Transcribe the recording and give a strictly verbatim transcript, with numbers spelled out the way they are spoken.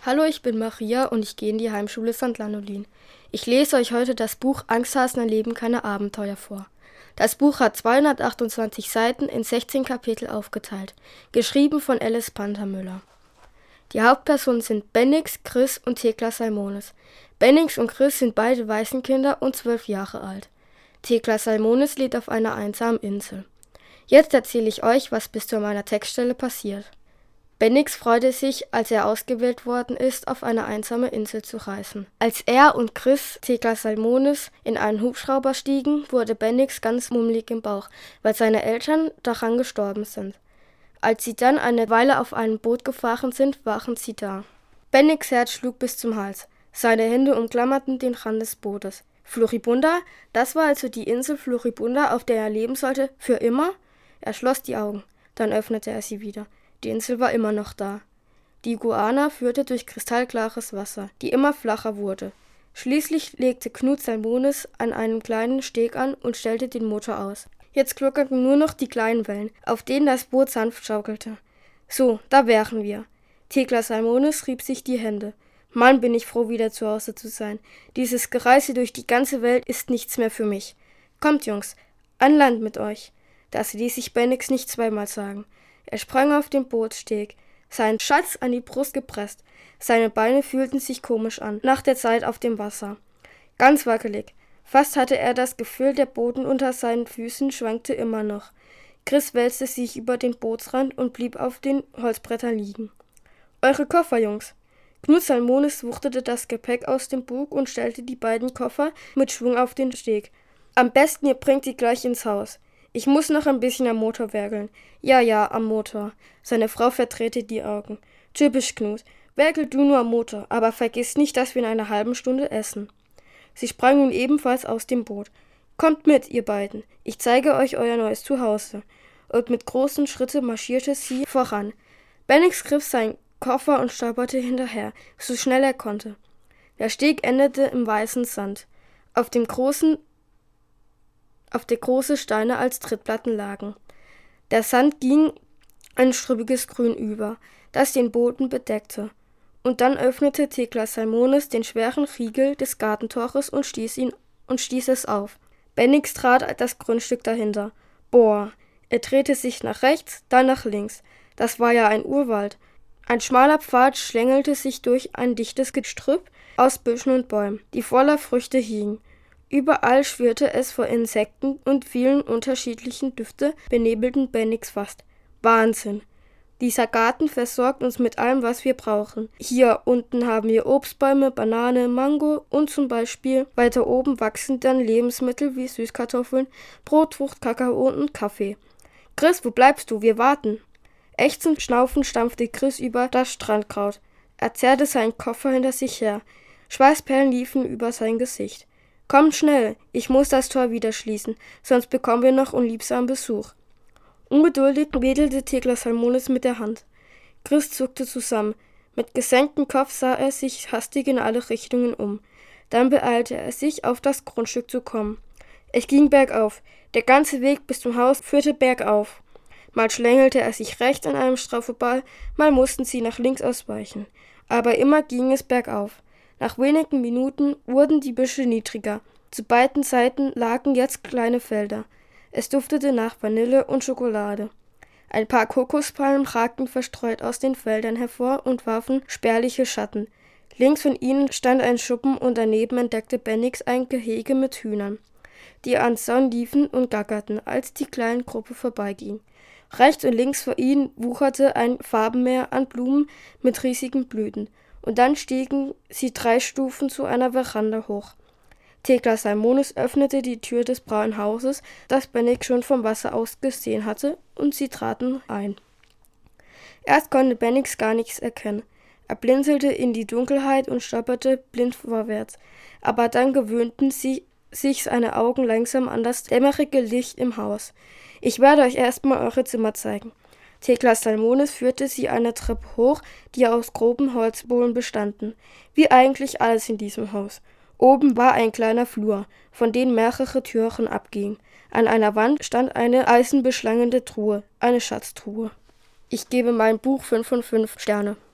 Hallo, ich bin Maria und ich gehe in die Heimschule Sankt Lanolin. Ich lese euch heute das Buch Angsthasen erleben keine Abenteuer vor. Das Buch hat zweihundertachtundzwanzig Seiten in sechzehn Kapitel aufgeteilt, geschrieben von Alice Panther-Müller. Die Hauptpersonen sind Bennix, Chris und Thekla Salmones. Bennix und Chris sind beide Waisenkinder und zwölf Jahre alt. Thekla Salmones lebt auf einer einsamen Insel. Jetzt erzähle ich euch, was bis zu meiner Textstelle passiert. Bennix freute sich, als er ausgewählt worden ist, auf eine einsame Insel zu reisen. Als er und Chris, Thekla Salmones, in einen Hubschrauber stiegen, wurde Bennix ganz mummelig im Bauch, weil seine Eltern daran gestorben sind. Als sie dann eine Weile auf einem Boot gefahren sind, waren sie da. Bennix' Herz schlug bis zum Hals. Seine Hände umklammerten den Rand des Bootes. Floribunda? Das war also die Insel Floribunda, auf der er leben sollte, für immer? Er schloss die Augen. Dann öffnete er sie wieder. Die Insel war immer noch da. Die Iguana führte durch kristallklares Wasser, die immer flacher wurde. Schließlich legte Knut Salmones an einem kleinen Steg an und stellte den Motor aus. Jetzt gluckerten nur noch die kleinen Wellen, auf denen das Boot sanft schaukelte. So, da wären wir. Thekla Salmones rieb sich die Hände. Mann, bin ich froh, wieder zu Hause zu sein. Dieses Gereise durch die ganze Welt ist nichts mehr für mich. Kommt, Jungs, an Land mit euch. Das ließ sich Bennix nicht zweimal sagen. Er sprang auf den Bootssteg, seinen Schatz an die Brust gepresst. Seine Beine fühlten sich komisch an, nach der Zeit auf dem Wasser. Ganz wackelig. Fast hatte er das Gefühl, der Boden unter seinen Füßen schwankte immer noch. Chris wälzte sich über den Bootsrand und blieb auf den Holzbrettern liegen. »Eure Koffer, Jungs!« Knut Salmones wuchtete das Gepäck aus dem Bug und stellte die beiden Koffer mit Schwung auf den Steg. »Am besten, ihr bringt die gleich ins Haus. Ich muss noch ein bisschen am Motor werkeln.« »Ja, ja, am Motor.« Seine Frau verdrehte die Augen. »Typisch, Knut. Werkel du nur am Motor, aber vergiss nicht, dass wir in einer halben Stunde essen.« Sie sprang nun ebenfalls aus dem Boot. »Kommt mit, ihr beiden. Ich zeige euch euer neues Zuhause.« Und mit großen Schritten marschierte sie voran. Bennix griff seinen Koffer und stolperte hinterher, so schnell er konnte. Der Steg endete im weißen Sand, auf dem großen auf der große Steine als Trittplatten lagen. Der Sand ging ein strüppiges Grün über, das den Boden bedeckte. Und dann öffnete Thekla Salmones den schweren Riegel des Gartentores und stieß ihn und stieß es auf. Bennix trat das Grundstück dahinter. Boah, er drehte sich nach rechts, dann nach links. Das war ja ein Urwald. Ein schmaler Pfad schlängelte sich durch ein dichtes Gestrüpp aus Büschen und Bäumen, die voller Früchte hingen. Überall schwirrte es vor Insekten und vielen unterschiedlichen Düfte benebelten Bennix fast. Wahnsinn! Dieser Garten versorgt uns mit allem, was wir brauchen. Hier unten haben wir Obstbäume, Banane, Mango und zum Beispiel weiter oben wachsen dann Lebensmittel wie Süßkartoffeln, Brot, Frucht, Kakao und Kaffee. Chris, wo bleibst du? Wir warten. Ächzend schnaufend stampfte Chris über das Strandkraut. Er zerrte seinen Koffer hinter sich her. Schweißperlen liefen über sein Gesicht. »Kommt schnell, ich muss das Tor wieder schließen, sonst bekommen wir noch unliebsamen Besuch.« Ungeduldig wedelte Thekla Salmones mit der Hand. Chris zuckte zusammen. Mit gesenktem Kopf sah er sich hastig in alle Richtungen um. Dann beeilte er sich, auf das Grundstück zu kommen. Es ging bergauf. Der ganze Weg bis zum Haus führte bergauf. Mal schlängelte er sich rechts an einem Strauch vorbei, mal mussten sie nach links ausweichen. Aber immer ging es bergauf. Nach wenigen Minuten wurden die Büsche niedriger. Zu beiden Seiten lagen jetzt kleine Felder. Es duftete nach Vanille und Schokolade. Ein paar Kokospalmen ragten verstreut aus den Feldern hervor und warfen spärliche Schatten. Links von ihnen stand ein Schuppen und daneben entdeckte Bennix ein Gehege mit Hühnern, die ans Zaun liefen und gackerten, als die kleine Gruppe vorbeiging. Rechts und links vor ihnen wucherte ein Farbenmeer an Blumen mit riesigen Blüten. Und dann stiegen sie drei Stufen zu einer Veranda hoch. Thekla Salmones öffnete die Tür des braunen Hauses, das Bennix schon vom Wasser aus gesehen hatte, und sie traten ein. Erst konnte Bennix gar nichts erkennen. Er blinzelte in die Dunkelheit und stolperte blind vorwärts. Aber dann gewöhnten sie sich seine Augen langsam an das dämmerige Licht im Haus. »Ich werde euch erstmal eure Zimmer zeigen.« Thekla Salmones führte sie eine Treppe hoch, die aus groben Holzbohlen bestanden, wie eigentlich alles in diesem Haus. Oben war ein kleiner Flur, von dem mehrere Türen abgingen. An einer Wand stand eine eisenbeschlagene Truhe, eine Schatztruhe. Ich gebe meinem Buch fünf von fünf Sterne.